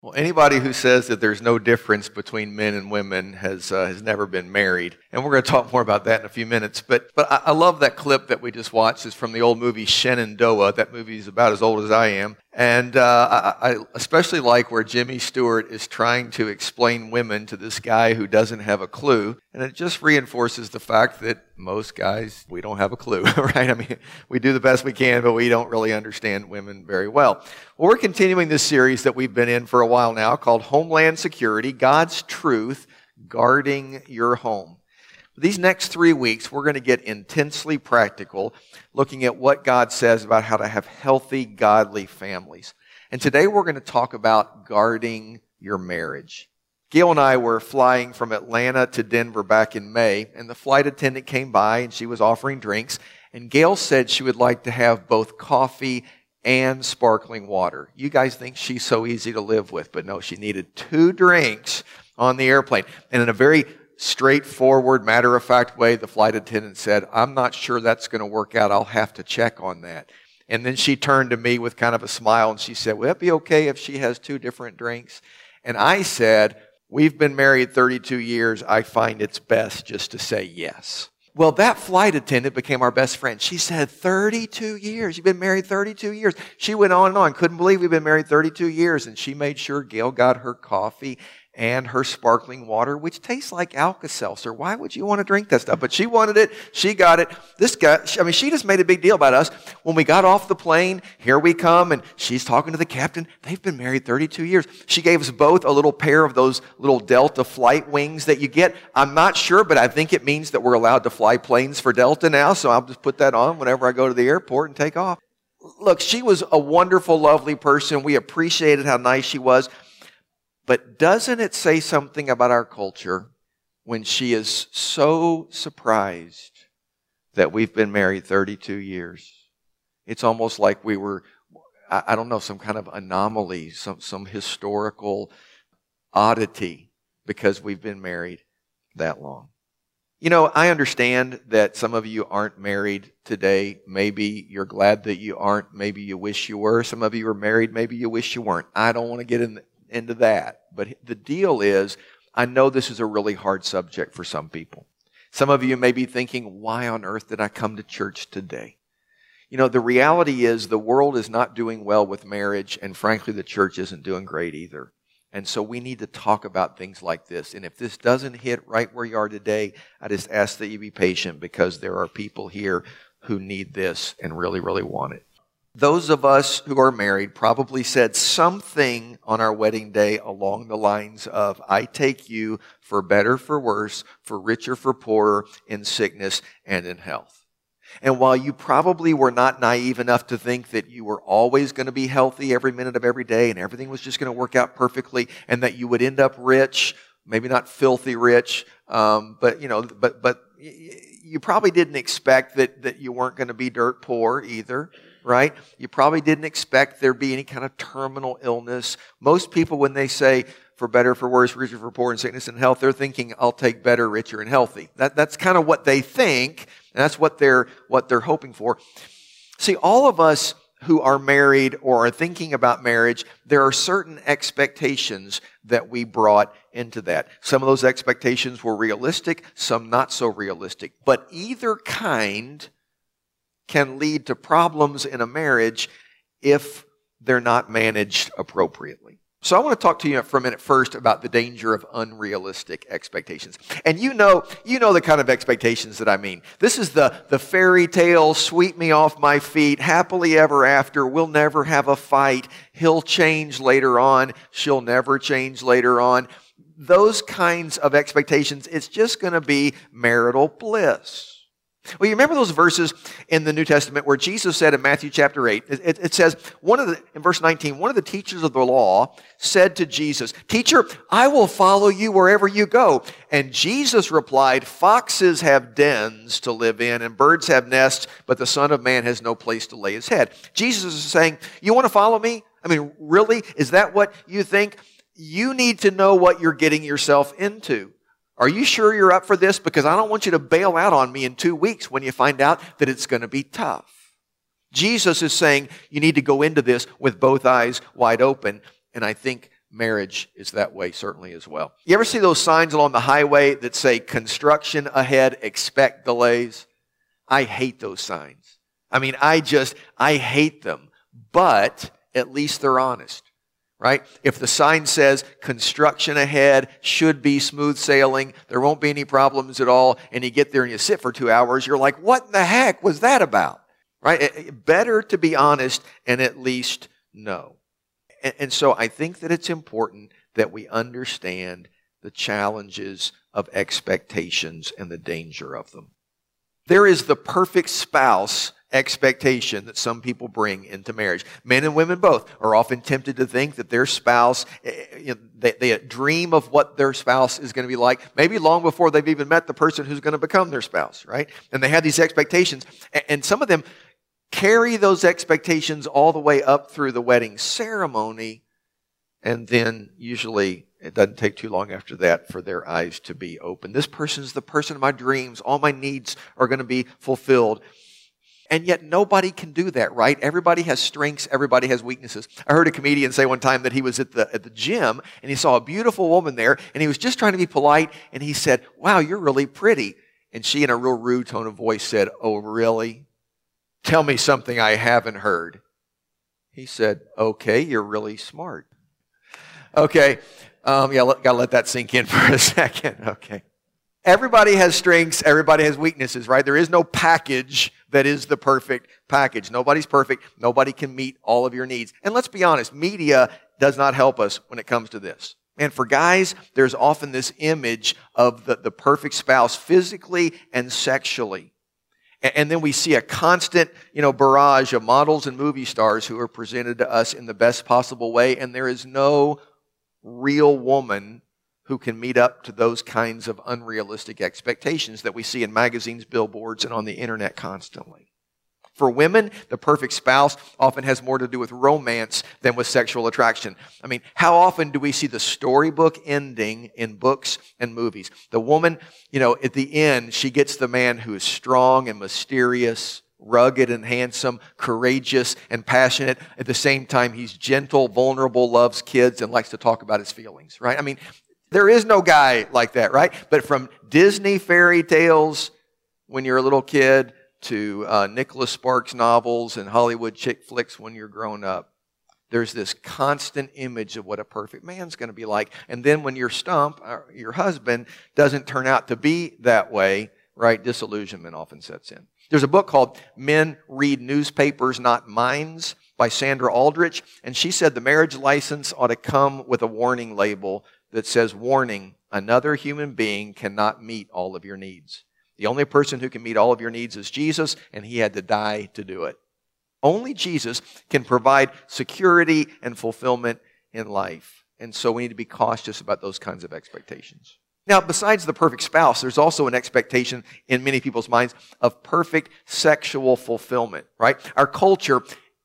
Well, anybody who says that there's no difference between men and women has never been married. And we're going to talk more about that in a few minutes. But I love that clip that we just watched. It's from the old movie Shenandoah. That movie is about as old as I am. And I especially like where Jimmy Stewart is trying to explain women to this guy who doesn't have a clue. And it just reinforces the fact that most guys, we don't have a clue, right? I mean, we do the best we can, but we don't really understand women very well. Well, we're continuing this series that we've been in for a while now called Homeland Security, God's Truth, Guarding Your Home. These next 3 weeks, we're going to get intensely practical, looking at what God says about how to have healthy, godly families. And today we're going to talk about guarding your marriage. Gail and I were flying from Atlanta to Denver back in May, and the flight attendant came by and she was offering drinks. And Gail said she would like to have both coffee and sparkling water. You guys think she's so easy to live with, but no, she needed 2 drinks on the airplane. And in a very straightforward, matter-of-fact way, the flight attendant said, "I'm not sure that's going to work out. I'll have to check on that." And then she turned to me with kind of a smile and she said, "Will it be okay if she has 2 different drinks?" And I said, "We've been married 32 years. I find it's best just to say yes." Well, that flight attendant became our best friend. She said, 32 years. You've been married 32 years. She went on and on. Couldn't believe we've been married 32 years. And she made sure Gail got her coffee and her sparkling water, which tastes like Alka-Seltzer. Why would you want to drink that stuff? But she wanted it. She got it. This guy, she just made a big deal about us. When we got off the plane, here we come, and she's talking to the captain. They've been married 32 years. She gave us both a little pair of those little Delta flight wings that you get. I'm not sure, but I think it means that we're allowed to fly planes for Delta now, so I'll just put that on whenever I go to the airport and take off. Look, she was a wonderful, lovely person. We appreciated how nice she was. But doesn't it say something about our culture when she is so surprised that we've been married 32 years? It's almost like we were, I don't know, some kind of anomaly, some historical oddity because we've been married that long. You know, I understand that some of you aren't married today. Maybe you're glad that you aren't. Maybe you wish you were. Some of you are married. Maybe you wish you weren't. I don't want to get into that. But the deal is, I know this is a really hard subject for some people. Some of you may be thinking, why on earth did I come to church today? You know, the reality is the world is not doing well with marriage, and frankly, the church isn't doing great either. And so we need to talk about things like this. And if this doesn't hit right where you are today, I just ask that you be patient because there are people here who need this and really, really want it. Those of us who are married probably said something on our wedding day along the lines of, "I take you for better, for worse, for richer, for poorer, in sickness and in health." And while you probably were not naive enough to think that you were always going to be healthy every minute of every day and everything was just going to work out perfectly and that you would end up rich, maybe not filthy rich, but you probably didn't expect that you weren't going to be dirt poor either. Right? You probably didn't expect there'd be any kind of terminal illness. Most people, when they say for better, for worse, richer, for poor, in sickness and health, they're thinking, I'll take better, richer, and healthy. That's kind of what they think, and that's what they're hoping for. See, all of us who are married or are thinking about marriage, there are certain expectations that we brought into that. Some of those expectations were realistic, some not so realistic. But either kind can lead to problems in a marriage if they're not managed appropriately. So I want to talk to you for a minute first about the danger of unrealistic expectations. And you know the kind of expectations that I mean. This is the fairy tale, sweep me off my feet, happily ever after, we'll never have a fight, he'll change later on, she'll never change later on. Those kinds of expectations, it's just going to be marital bliss. Well, you remember those verses in the New Testament where Jesus said in Matthew chapter 8, it says, in verse 19, one of the teachers of the law said to Jesus, "Teacher, I will follow you wherever you go." And Jesus replied, "Foxes have dens to live in and birds have nests, but the Son of Man has no place to lay his head." Jesus is saying, you want to follow me? I mean, really? Is that what you think? You need to know what you're getting yourself into. Are you sure you're up for this? Because I don't want you to bail out on me in 2 weeks when you find out that it's going to be tough. Jesus is saying you need to go into this with both eyes wide open. And I think marriage is that way certainly as well. You ever see those signs along the highway that say construction ahead, expect delays? I hate those signs. I mean, I hate them, but at least they're honest, right? If the sign says construction ahead, should be smooth sailing, there won't be any problems at all, and you get there and you sit for 2 hours, you're like, what in the heck was that about? Right? Better to be honest and at least know. And so I think that it's important that we understand the challenges of expectations and the danger of them. There is the perfect spouse expectation that some people bring into marriage. Men and women both are often tempted to think that their spouse, they dream of what their spouse is going to be like, maybe long before they've even met the person who's going to become their spouse, right? And they have these expectations, and some of them carry those expectations all the way up through the wedding ceremony, and then usually it doesn't take too long after that for their eyes to be open. This person's the person of my dreams. All my needs are going to be fulfilled. And yet nobody can do that, right? Everybody has strengths. Everybody has weaknesses. I heard a comedian say one time that he was at the gym and he saw a beautiful woman there and he was just trying to be polite and he said, "Wow, you're really pretty." And she, in a real rude tone of voice, said, "Oh, really? Tell me something I haven't heard." He said, "Okay, you're really smart." Okay, gotta let that sink in for a second. Okay. Everybody has strengths, everybody has weaknesses, right? There is no package that is the perfect package. Nobody's perfect. Nobody can meet all of your needs. And let's be honest, media does not help us when it comes to this. And for guys, there's often this image of the perfect spouse physically and sexually. And then we see a constant, barrage of models and movie stars who are presented to us in the best possible way. And there is no real woman who can meet up to those kinds of unrealistic expectations that we see in magazines, billboards, and on the internet constantly. For women, the perfect spouse often has more to do with romance than with sexual attraction. I mean, how often do we see the storybook ending in books and movies? The woman, at the end, she gets the man who is strong and mysterious, rugged and handsome, courageous and passionate. At the same time, he's gentle, vulnerable, loves kids, and likes to talk about his feelings, right? I mean, there is no guy like that, right? But from Disney fairy tales when you're a little kid to Nicholas Sparks novels and Hollywood chick flicks when you're grown up, there's this constant image of what a perfect man's going to be like. And then when your your husband, doesn't turn out to be that way, right, disillusionment often sets in. There's a book called Men Read Newspapers, Not Minds by Sandra Aldrich, and she said the marriage license ought to come with a warning label that says, "Warning, another human being cannot meet all of your needs. The only person who can meet all of your needs is Jesus, and he had to die to do it." Only Jesus can provide security and fulfillment in life. And so we need to be cautious about those kinds of expectations. Now, besides the perfect spouse, there's also an expectation in many people's minds of perfect sexual fulfillment, right? Our culture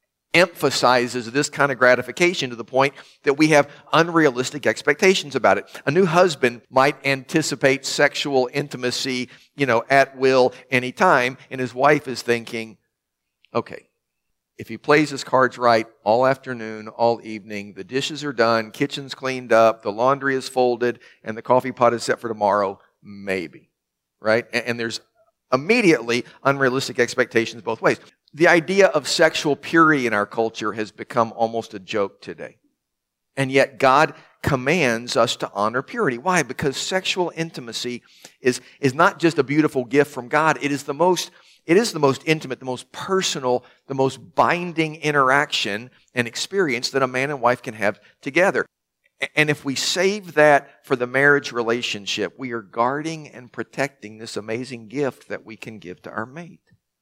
emphasizes this kind of gratification to the point that we have unrealistic expectations about it. A new husband might anticipate sexual intimacy, at will, anytime, and his wife is thinking, okay, if he plays his cards right all afternoon, all evening, the dishes are done, kitchen's cleaned up, the laundry is folded, and the coffee pot is set for tomorrow, maybe, right? And there's immediately unrealistic expectations both ways. The idea of sexual purity in our culture has become almost a joke today. And yet God commands us to honor purity. Why? Because sexual intimacy is not just a beautiful gift from God. It is the most intimate, the most personal, the most binding interaction and experience that a man and wife can have together. And if we save that for the marriage relationship, we are guarding and protecting this amazing gift that we can give to our mate.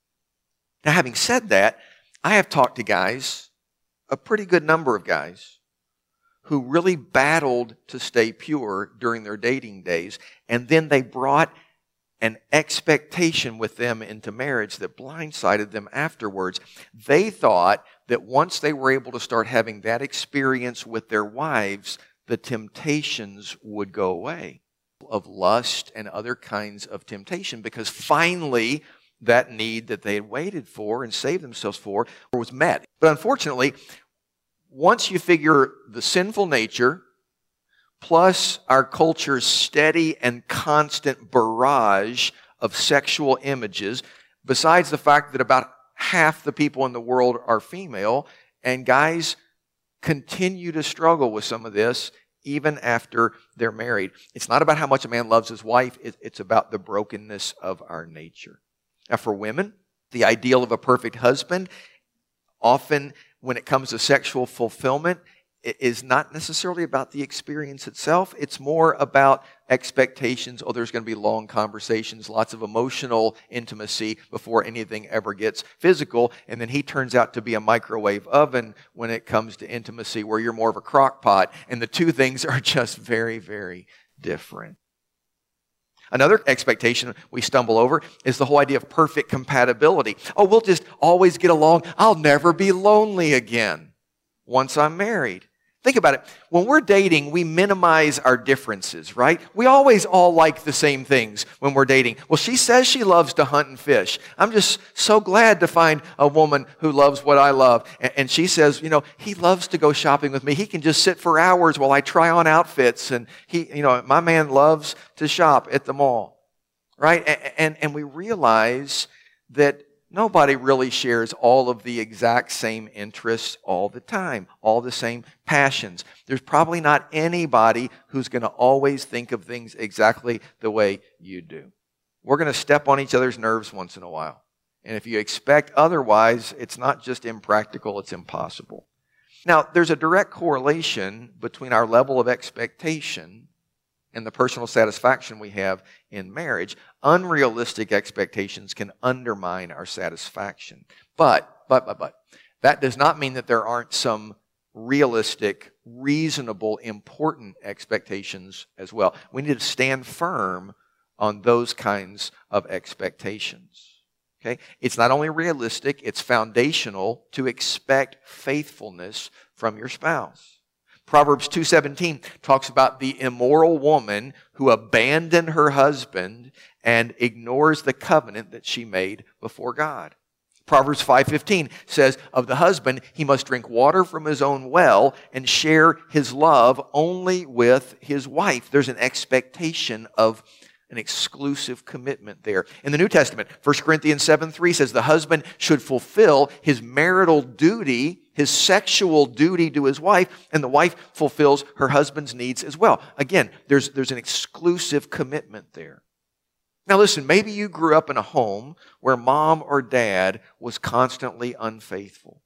Now, having said that, I have talked to guys, a pretty good number of guys, who really battled to stay pure during their dating days, and then they brought an expectation with them into marriage that blindsided them afterwards. They thought that once they were able to start having that experience with their wives, the temptations would go away of lust and other kinds of temptation, because finally that need that they had waited for and saved themselves for was met. But unfortunately, once you figure the sinful nature plus our culture's steady and constant barrage of sexual images, besides the fact that about half the people in the world are female, and guys continue to struggle with some of this even after they're married. It's not about how much a man loves his wife, it's about the brokenness of our nature. Now for women, the ideal of a perfect husband, often when it comes to sexual fulfillment, is not necessarily about the experience itself. It's more about expectations. Oh, there's going to be long conversations, lots of emotional intimacy before anything ever gets physical. And then he turns out to be a microwave oven when it comes to intimacy, where you're more of a crock pot. And the two things are just very, very different. Another expectation we stumble over is the whole idea of perfect compatibility. Oh, we'll just always get along. I'll never be lonely again once I'm married. Think about it. When we're dating, we minimize our differences, right? We always all like the same things when we're dating. Well, she says she loves to hunt and fish. I'm just so glad to find a woman who loves what I love. And she says, he loves to go shopping with me. He can just sit for hours while I try on outfits. And my man loves to shop at the mall, right? And we realize that nobody really shares all of the exact same interests all the time, all the same passions. There's probably not anybody who's going to always think of things exactly the way you do. We're going to step on each other's nerves once in a while. And if you expect otherwise, it's not just impractical, it's impossible. Now, there's a direct correlation between our level of expectation and the personal satisfaction we have in marriage. Unrealistic expectations can undermine our satisfaction. But, that does not mean that there aren't some realistic, reasonable, important expectations as well. We need to stand firm on those kinds of expectations. Okay? It's not only realistic, it's foundational to expect faithfulness from your spouse. Proverbs 2:17 talks about the immoral woman who abandoned her husband and ignores the covenant that she made before God. Proverbs 5:15 says of the husband, he must drink water from his own well and share his love only with his wife. There's an expectation of an exclusive commitment there. In the New Testament, 1 Corinthians 7:3 says the husband should fulfill his marital duty, his sexual duty to his wife, and the wife fulfills her husband's needs as well. Again, there's an exclusive commitment there. Now listen, maybe you grew up in a home where mom or dad was constantly unfaithful.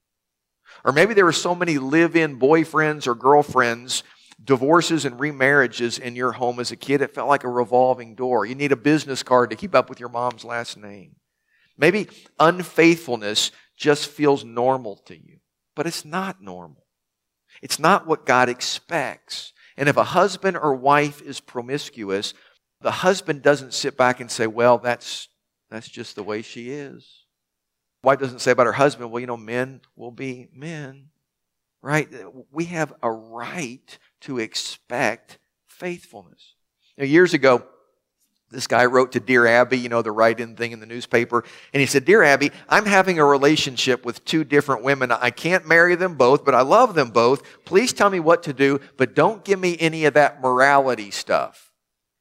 Or maybe there were so many live-in boyfriends or girlfriends, divorces and remarriages in your home as a kid, it felt like a revolving door. You need a business card to keep up with your mom's last name. Maybe unfaithfulness just feels normal to you, but it's not normal. It's not what God expects. And if a husband or wife is promiscuous, the husband doesn't sit back and say, well, that's just the way she is. Wife doesn't say about her husband, well, men will be men. Right? We have a right to expect faithfulness. Years ago, this guy wrote to Dear Abby, the write-in thing in the newspaper, and he said, Dear Abby, I'm having a relationship with two different women. I can't marry them both, but I love them both. Please tell me what to do, but don't give me any of that morality stuff.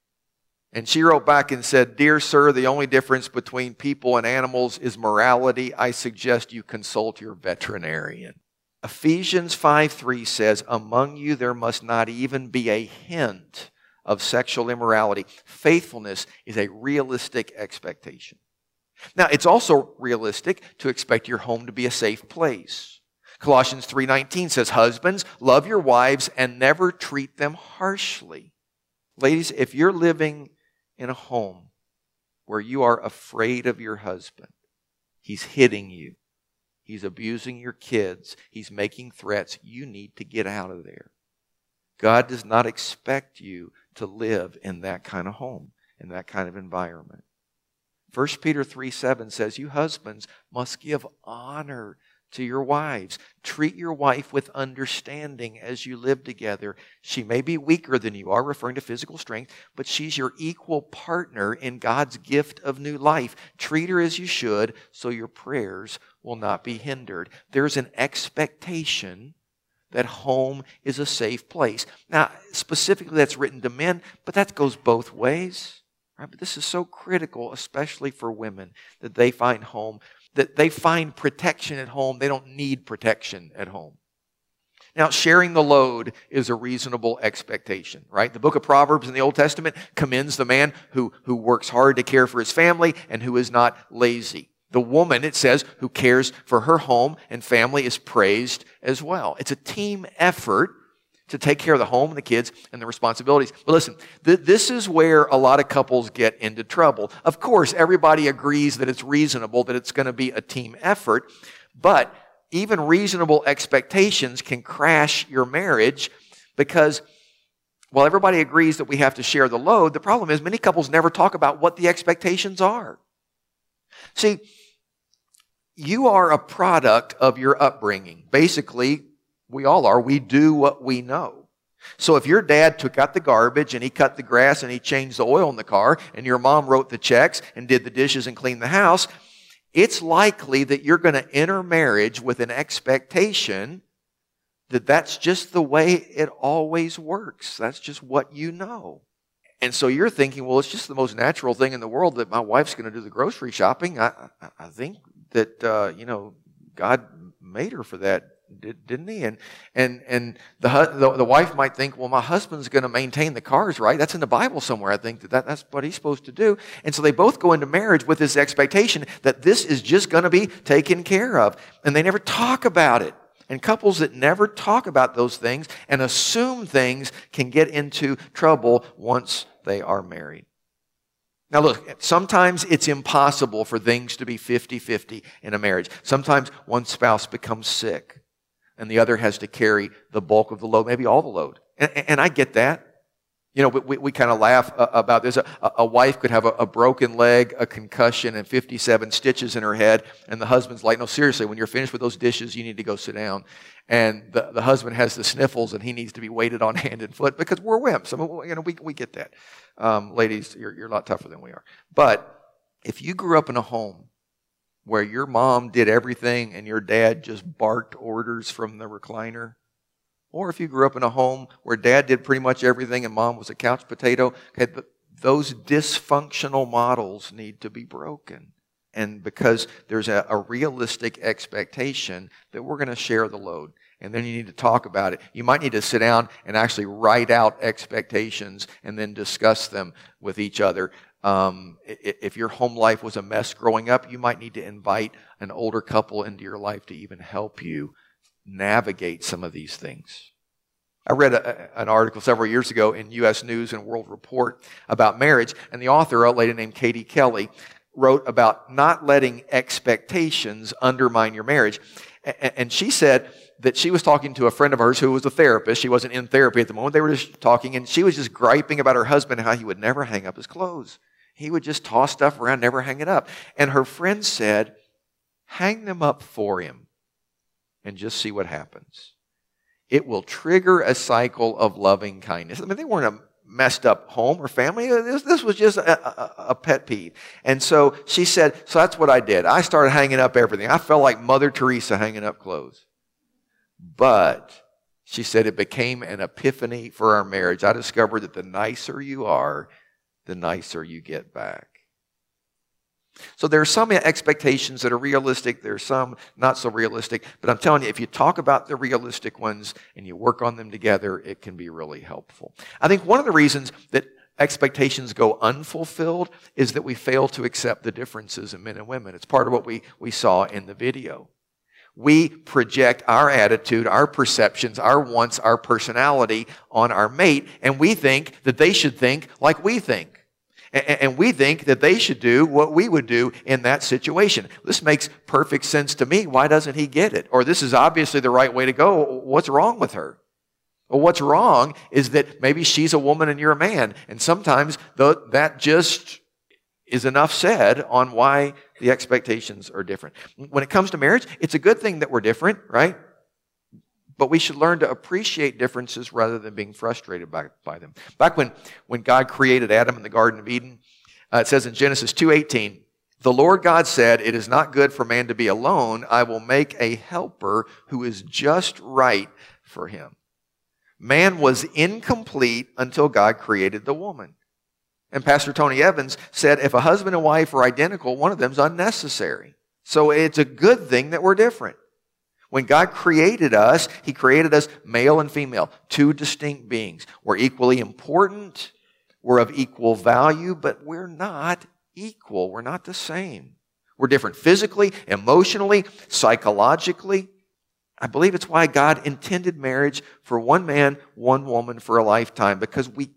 And she wrote back and said, Dear sir, the only difference between people and animals is morality. I suggest you consult your veterinarian. Ephesians 5:3 says, among you there must not even be a hint of sexual immorality. Faithfulness is a realistic expectation. Now, it's also realistic to expect your home to be a safe place. Colossians 3:19 says, husbands, love your wives and never treat them harshly. Ladies, if you're living in a home where you are afraid of your husband, he's hitting you, he's abusing your kids, he's making threats, you need to get out of there. God does not expect you to live in that kind of home, in that kind of environment. 1 Peter 3:7 says, you husbands must give honor to your wives. Treat your wife with understanding as you live together. She may be weaker than you are, referring to physical strength, but she's your equal partner in God's gift of new life. Treat her as you should, so your prayers will not be hindered. There's an expectation that home is a safe place. Now, specifically that's written to men, but that goes both ways. Right? But this is so critical, especially for women, that they find home, that they find protection at home. They don't need protection at home. Now, sharing the load is a reasonable expectation, right? The book of Proverbs in the Old Testament commends the man who works hard to care for his family and who is not lazy. The woman, it says, who cares for her home and family is praised as well. It's a team effort to take care of the home and the kids and the responsibilities. But listen, this is where a lot of couples get into trouble. Of course, everybody agrees that it's reasonable, that it's going to be a team effort, but even reasonable expectations can crash your marriage because while everybody agrees that we have to share the load, the problem is many couples never talk about what the expectations are. See, you are a product of your upbringing. Basically, we all are. We do what we know. So if your dad took out the garbage and he cut the grass and he changed the oil in the car and your mom wrote the checks and did the dishes and cleaned the house, it's likely that you're going to enter marriage with an expectation that that's just the way it always works. That's just what you know. And so you're thinking, well, it's just the most natural thing in the world that my wife's going to do the grocery shopping. I think that, God made her for that, didn't he? And the wife might think, well, my husband's going to maintain the cars, right? That's in the Bible somewhere. I think that's what he's supposed to do. And so they both go into marriage with this expectation that this is just going to be taken care of. And they never talk about it. And couples that never talk about those things and assume things can get into trouble once they are married. Now look, sometimes it's impossible for things to be 50-50 in a marriage. Sometimes one spouse becomes sick and the other has to carry the bulk of the load, maybe all the load. And I get that. You know, we kind of laugh about this. A wife could have a broken leg, a concussion, and 57 stitches in her head. And the husband's like, no, seriously, when you're finished with those dishes, you need to go sit down. And the husband has the sniffles and he needs to be waited on hand and foot because we're wimps. I mean, we get that. Ladies, you're a lot tougher than we are. But if you grew up in a home where your mom did everything and your dad just barked orders from the recliner, or if you grew up in a home where dad did pretty much everything and mom was a couch potato, okay, those dysfunctional models need to be broken. And because there's a realistic expectation that we're going to share the load. And then you need to talk about it. You might need to sit down and actually write out expectations and then discuss them with each other. If your home life was a mess growing up, you might need to invite an older couple into your life to even help you navigate some of these things. I read an article several years ago in U.S. News and World Report about marriage, and the author, a lady named Katie Kelly, wrote about not letting expectations undermine your marriage. And she said that she was talking to a friend of hers who was a therapist. She wasn't in therapy at the moment. They were just talking, and she was just griping about her husband, how he would never hang up his clothes. He would just toss stuff around, never hang it up. And her friend said, hang them up for him and just see what happens. It will trigger a cycle of loving kindness. I mean, they weren't a messed up home or family. This was just a pet peeve. And so she said, so that's what I did. I started hanging up everything. I felt like Mother Teresa hanging up clothes. But she said it became an epiphany for our marriage. I discovered that the nicer you are, the nicer you get back. So there are some expectations that are realistic. There are some not so realistic. But I'm telling you, if you talk about the realistic ones and you work on them together, it can be really helpful. I think one of the reasons that expectations go unfulfilled is that we fail to accept the differences in men and women. It's part of what we saw in the video. We project our attitude, our perceptions, our wants, our personality on our mate, and we think that they should think like we think. And we think that they should do what we would do in that situation. This makes perfect sense to me. Why doesn't he get it? Or this is obviously the right way to go. What's wrong with her? Well, what's wrong is that maybe she's a woman and you're a man. And sometimes that just is enough said on why the expectations are different. When it comes to marriage, it's a good thing that we're different, right? But we should learn to appreciate differences rather than being frustrated by them. Back when God created Adam in the Garden of Eden, it says in Genesis 2:18, the Lord God said, it is not good for man to be alone. I will make a helper who is just right for him. Man was incomplete until God created the woman. And Pastor Tony Evans said, if a husband and wife are identical, one of them is unnecessary. So it's a good thing that we're different. When God created us, He created us male and female, two distinct beings. We're equally important. We're of equal value, but we're not equal. We're not the same. We're different physically, emotionally, psychologically. I believe it's why God intended marriage for one man, one woman for a lifetime, because we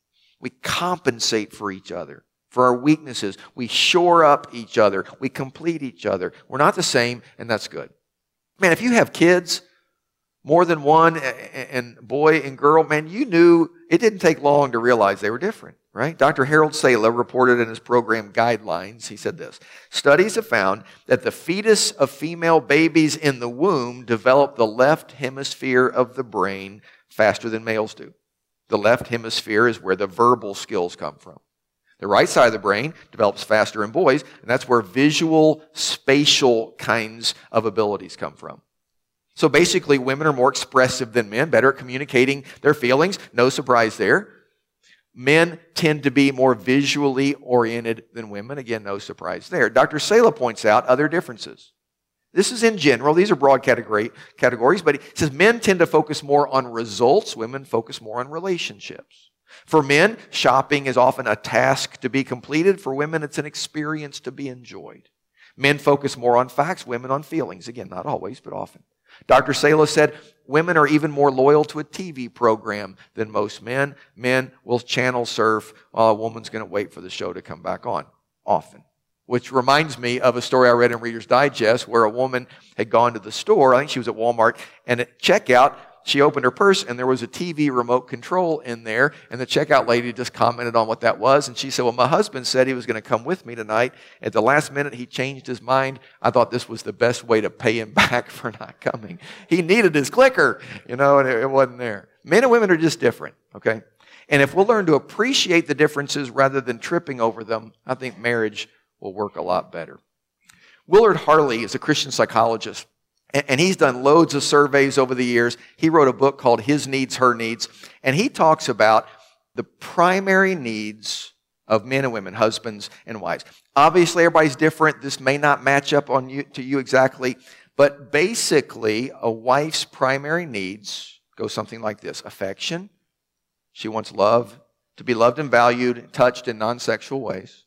compensate for each other, for our weaknesses. We shore up each other. We complete each other. We're not the same, and that's good. Man, if you have kids, more than one, and boy and girl, man, you knew it didn't take long to realize they were different, right? Dr. Harold Sala reported in his program Guidelines, he said this: studies have found that the fetus of female babies in the womb develop the left hemisphere of the brain faster than males do. The left hemisphere is where the verbal skills come from. The right side of the brain develops faster in boys, and that's where visual, spatial kinds of abilities come from. So basically, women are more expressive than men, better at communicating their feelings. No surprise there. Men tend to be more visually oriented than women. Again, no surprise there. Dr. Sala points out other differences. This is in general. These are broad categories, but he says men tend to focus more on results. Women focus more on relationships. For men, shopping is often a task to be completed. For women, it's an experience to be enjoyed. Men focus more on facts, women on feelings. Again, not always, but often. Dr. Sala said women are even more loyal to a TV program than most men. Men will channel surf while a woman's going to wait for the show to come back on, often. Which reminds me of a story I read in Reader's Digest where a woman had gone to the store, I think she was at Walmart, and at checkout, she opened her purse and there was a TV remote control in there, and the checkout lady just commented on what that was, and she said, well, my husband said he was going to come with me tonight. At the last minute, he changed his mind. I thought this was the best way to pay him back for not coming. He needed his clicker, and it wasn't there. Men and women are just different, okay? And if we'll learn to appreciate the differences rather than tripping over them, I think marriage will work a lot better. Willard Harley is a Christian psychologist, and he's done loads of surveys over the years. He wrote a book called His Needs, Her Needs, and he talks about the primary needs of men and women, husbands and wives. Obviously, everybody's different. This may not match up to you exactly, but basically, a wife's primary needs go something like this: affection. She wants love, to be loved and valued, touched in non-sexual ways.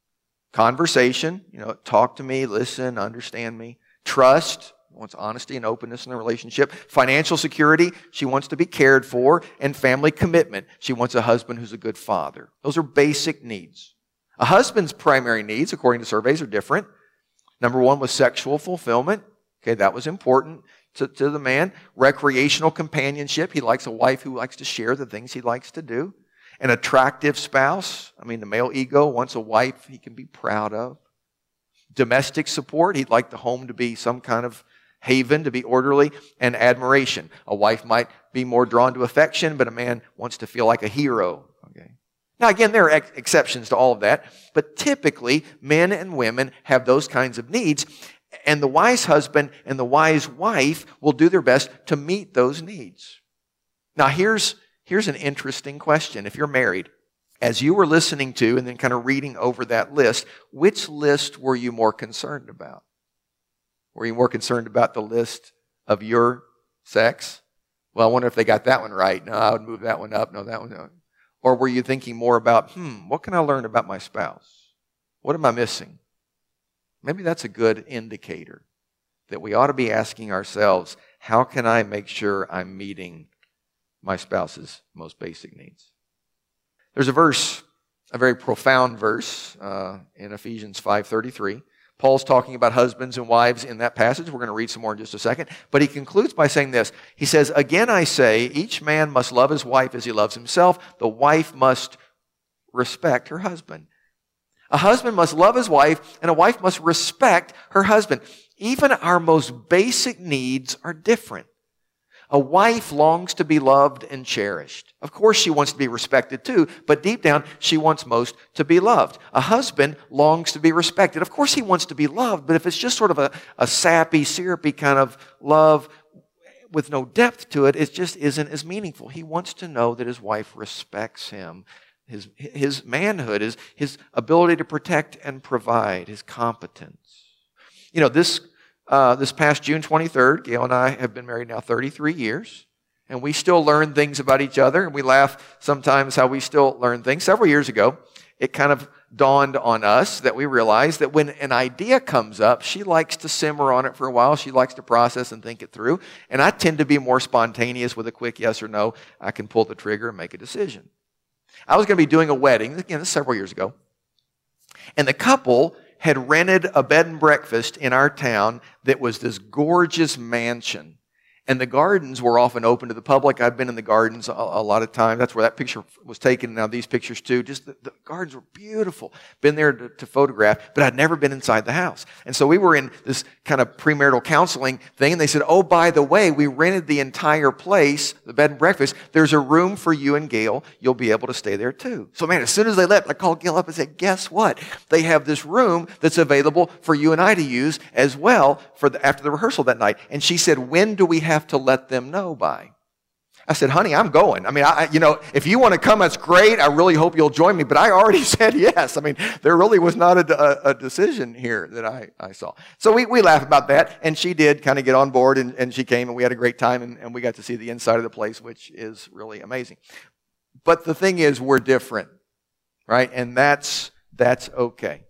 Conversation, talk to me, listen, understand me. Trust, wants honesty and openness in the relationship. Financial security, she wants to be cared for. And family commitment, she wants a husband who's a good father. Those are basic needs. A husband's primary needs, according to surveys, are different. Number one was sexual fulfillment. Okay, that was important to the man. Recreational companionship, he likes a wife who likes to share the things he likes to do. An attractive spouse. The male ego wants a wife he can be proud of. Domestic support. He'd like the home to be some kind of haven, to be orderly. And admiration. A wife might be more drawn to affection, but a man wants to feel like a hero. Okay. Now again, there are exceptions to all of that, but typically men and women have those kinds of needs, and the wise husband and the wise wife will do their best to meet those needs. Now here's an interesting question. If you're married, as you were listening to and then kind of reading over that list, which list were you more concerned about? Were you more concerned about the list of your sex? Well, I wonder if they got that one right. No, I would move that one up. No, that one no. Or were you thinking more about, what can I learn about my spouse? What am I missing? Maybe that's a good indicator that we ought to be asking ourselves, how can I make sure I'm meeting my spouse's most basic needs? There's a verse, a very profound verse in Ephesians 5:33. Paul's talking about husbands and wives in that passage. We're going to read some more in just a second. But he concludes by saying this. He says, again I say, each man must love his wife as he loves himself. The wife must respect her husband. A husband must love his wife, and a wife must respect her husband. Even our most basic needs are different. A wife longs to be loved and cherished. Of course, she wants to be respected too, but deep down, she wants most to be loved. A husband longs to be respected. Of course, he wants to be loved, but if it's just sort of a sappy, syrupy kind of love, with no depth to it, it just isn't as meaningful. He wants to know that his wife respects him, his manhood, his ability to protect and provide, his competence. You know, this past June 23rd, Gail and I have been married now 33 years, and we still learn things about each other, and we laugh sometimes how we still learn things. Several years ago, it kind of dawned on us that we realized that when an idea comes up, she likes to simmer on it for a while. She likes to process and think it through. And I tend to be more spontaneous with a quick yes or no. I can pull the trigger and make a decision. I was going to be doing a wedding, again, this is several years ago, and the couple had rented a bed and breakfast in our town that was this gorgeous mansion. And the gardens were often open to the public. I've been in the gardens a lot of times. That's where that picture was taken. Now these pictures too. Just the gardens were beautiful. Been there to photograph, but I'd never been inside the house. And so we were in this kind of premarital counseling thing. And they said, oh, by the way, we rented the entire place, the bed and breakfast. There's a room for you and Gail. You'll be able to stay there too. So man, as soon as they left, I called Gail up and said, guess what? They have this room that's available for you and I to use as well after the rehearsal that night. And she said, when do we have to let them know by? I said, honey, I'm going. I mean, if you want to come, that's great. I really hope you'll join me. But I already said yes. I mean, there really was not a decision here that I saw. So we laugh about that. And she did kind of get on board, and she came, and we had a great time, and we got to see the inside of the place, which is really amazing. But the thing is, we're different, right? And that's okay.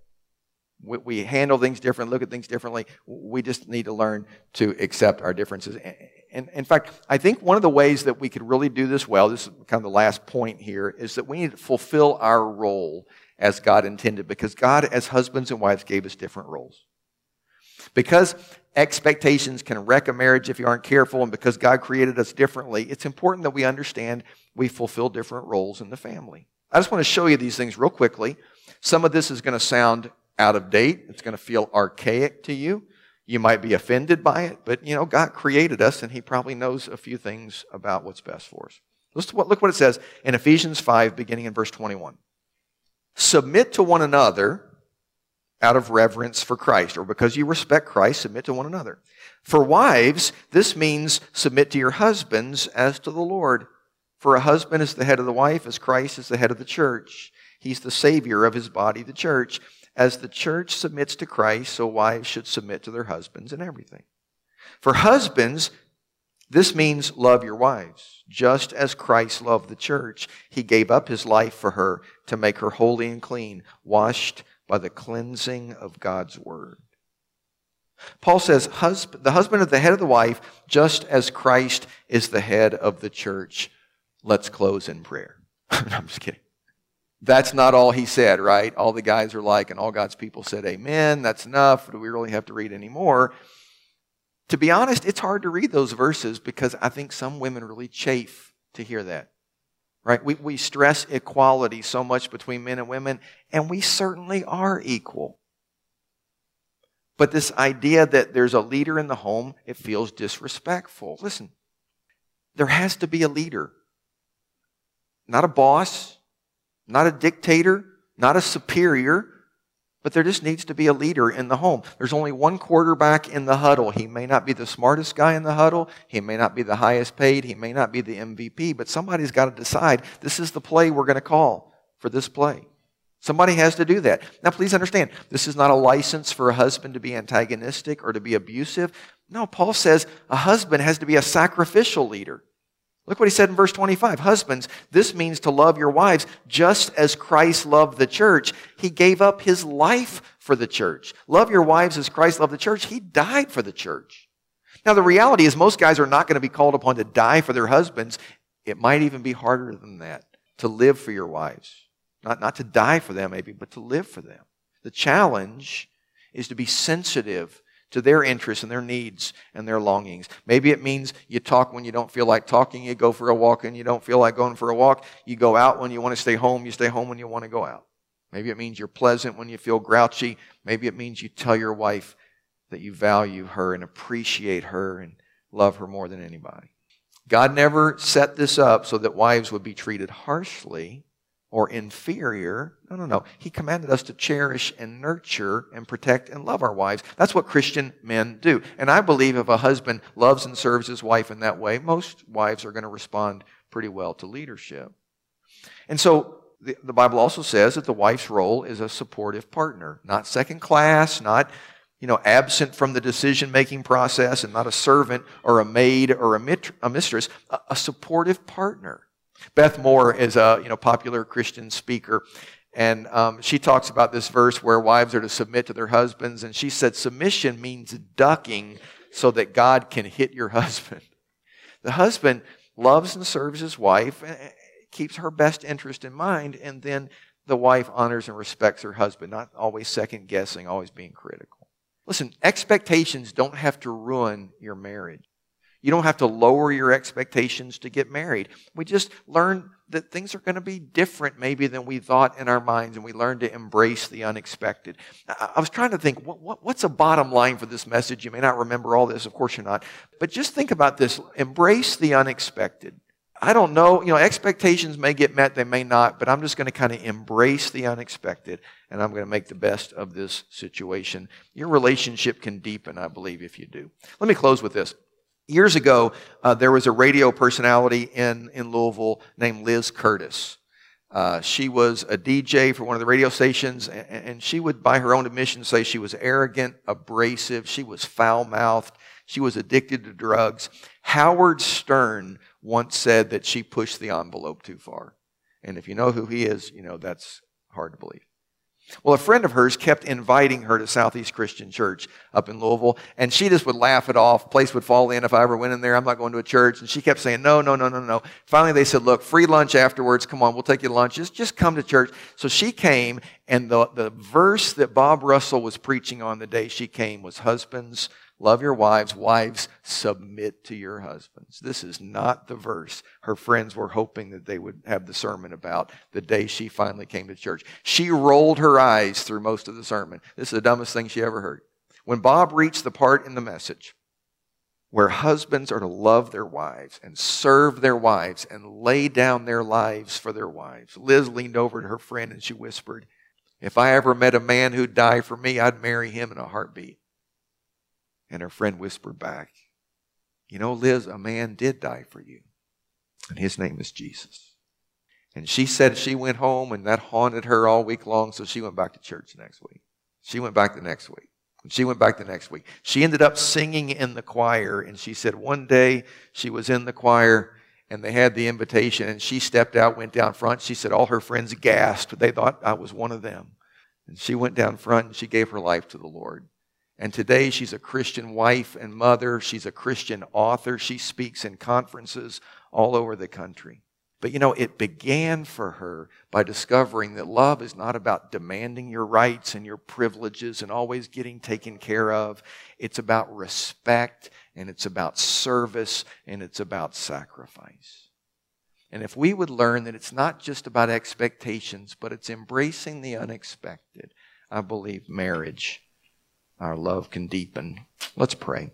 We handle things different, look at things differently. We just need to learn to accept our differences. And in fact, I think one of the ways that we could really do this well, this is kind of the last point here, is that we need to fulfill our role as God intended, because God, as husbands and wives, gave us different roles. Because expectations can wreck a marriage if you aren't careful, and because God created us differently, it's important that we understand we fulfill different roles in the family. I just want to show you these things real quickly. Some of this is going to sound out of date. It's going to feel archaic to you. You might be offended by it, but God created us, and He probably knows a few things about what's best for us. Look what it says in Ephesians 5, beginning in verse 21. Submit to one another out of reverence for Christ, or because you respect Christ, submit to one another. For wives, this means submit to your husbands as to the Lord. For a husband is the head of the wife, as Christ is the head of the church. He's the Savior of His body, the church. As the church submits to Christ, so wives should submit to their husbands in everything. For husbands, this means love your wives, just as Christ loved the church. He gave up His life for her to make her holy and clean, washed by the cleansing of God's word. Paul says, the husband is the head of the wife, just as Christ is the head of the church. Let's close in prayer. I'm just kidding. That's not all he said, right? All the guys are like, and all God's people said, amen, that's enough. Do we really have to read any more? To be honest, it's hard to read those verses because I think some women really chafe to hear that, right? We stress equality so much between men and women, and we certainly are equal. But this idea that there's a leader in the home, it feels disrespectful. Listen, there has to be a leader, not a boss, not a dictator, not a superior, but there just needs to be a leader in the home. There's only one quarterback in the huddle. He may not be the smartest guy in the huddle. He may not be the highest paid. He may not be the MVP, but somebody's got to decide, this is the play we're going to call for this play. Somebody has to do that. Now, please understand, this is not a license for a husband to be antagonistic or to be abusive. No, Paul says a husband has to be a sacrificial leader. Look what he said in verse 25. Husbands, this means to love your wives just as Christ loved the church. He gave up His life for the church. Love your wives as Christ loved the church. He died for the church. Now, the reality is most guys are not going to be called upon to die for their husbands. It might even be harder than that, to live for your wives. Not to die for them maybe, but to live for them. The challenge is to be sensitive to their interests and their needs and their longings. Maybe it means you talk when you don't feel like talking, you go for a walk and you don't feel like going for a walk, you go out when you want to stay home, you stay home when you want to go out. Maybe it means you're pleasant when you feel grouchy. Maybe it means you tell your wife that you value her and appreciate her and love her more than anybody. God never set this up so that wives would be treated harshly or inferior. No, no, no. He commanded us to cherish and nurture and protect and love our wives. That's what Christian men do. And I believe if a husband loves and serves his wife in that way, most wives are going to respond pretty well to leadership. And so the Bible also says that the wife's role is a supportive partner, not second class, not absent from the decision-making process, and not a servant or a maid or a mistress, a supportive partner. Beth Moore is a popular Christian speaker, and she talks about this verse where wives are to submit to their husbands, and she said submission means ducking so that God can hit your husband. The husband loves and serves his wife, keeps her best interest in mind, and then the wife honors and respects her husband, not always second-guessing, always being critical. Listen, expectations don't have to ruin your marriage. You don't have to lower your expectations to get married. We just learn that things are going to be different maybe than we thought in our minds, and we learn to embrace the unexpected. I was trying to think, what's a bottom line for this message? You may not remember all this, of course you're not. But just think about this. Embrace the unexpected. I don't know, expectations may get met, they may not, but I'm just going to kind of embrace the unexpected, and I'm going to make the best of this situation. Your relationship can deepen, I believe, if you do. Let me close with this. Years ago, there was a radio personality in Louisville named Liz Curtis. She was a DJ for one of the radio stations, and she would, by her own admission, say she was arrogant, abrasive, she was foul-mouthed, she was addicted to drugs. Howard Stern once said that she pushed the envelope too far. And if you know who he is, that's hard to believe. Well, a friend of hers kept inviting her to Southeast Christian Church up in Louisville, and she just would laugh it off. Place would fall in if I ever went in there. I'm not going to a church. And she kept saying, no, no, no, no, no. Finally, they said, look, free lunch afterwards. Come on, we'll take you to lunch. Just come to church. So she came, and the verse that Bob Russell was preaching on the day she came was, husbands, love your wives. Wives, submit to your husbands. This is not the verse her friends were hoping that they would have the sermon about the day she finally came to church. She rolled her eyes through most of the sermon. This is the dumbest thing she ever heard. When Bob reached the part in the message where husbands are to love their wives and serve their wives and lay down their lives for their wives, Liz leaned over to her friend and she whispered, if I ever met a man who'd die for me, I'd marry him in a heartbeat. And her friend whispered back, Liz, a man did die for you. And his name is Jesus. And she said she went home and that haunted her all week long, so she went back to church the next week. She went back the next week. And she went back the next week. She ended up singing in the choir, and she said one day she was in the choir and they had the invitation and she stepped out, went down front. She said all her friends gasped. They thought I was one of them. And she went down front and she gave her life to the Lord. And today she's a Christian wife and mother. She's a Christian author. She speaks in conferences all over the country. But it began for her by discovering that love is not about demanding your rights and your privileges and always getting taken care of. It's about respect, and it's about service, and it's about sacrifice. And if we would learn that it's not just about expectations, but it's embracing the unexpected, I believe marriage, our love can deepen. Let's pray.